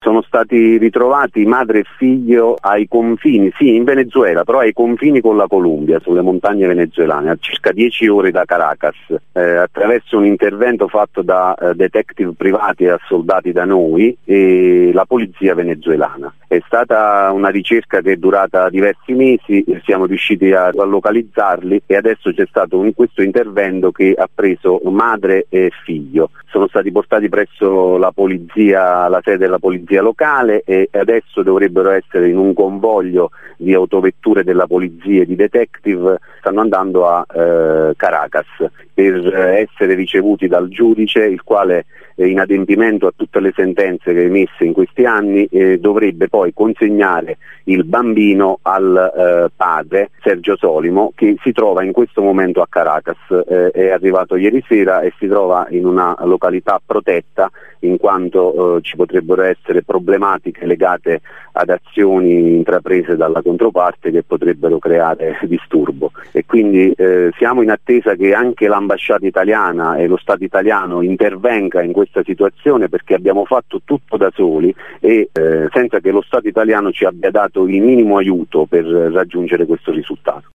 sono stati ritrovati madre e figlio ai confini, sì, in Venezuela, però ai confini con la Colombia, sulle montagne venezuelane, a circa 10 ore da Caracas, attraverso un intervento fatto da detective privati e assoldati da noi e la polizia venezuelana. È stata una ricerca che è durata diversi mesi, siamo riusciti a localizzarli e adesso c'è stato questo intervento che ha preso madre e figlio. Sono stati portati presso la polizia, la sede della polizia locale, e adesso dovrebbero essere in un convoglio di autovetture della polizia e di detective, stanno andando a Caracas per essere ricevuti dal giudice, il quale in adempimento a tutte le sentenze che emesse in questi anni dovrebbe poi consegnare il bambino al padre Sergio Solimo, che si trova in questo momento a Caracas, è arrivato ieri sera e si trova in una località protetta, in quanto ci potrebbero essere problematiche legate ad azioni intraprese dalla controparte che potrebbero creare disturbo, e quindi siamo in attesa che anche l'ambasciata italiana e lo Stato italiano intervenga in questa situazione, perché abbiamo fatto tutto da soli e senza che lo Stato italiano ci abbia dato il minimo aiuto per raggiungere questo risultato.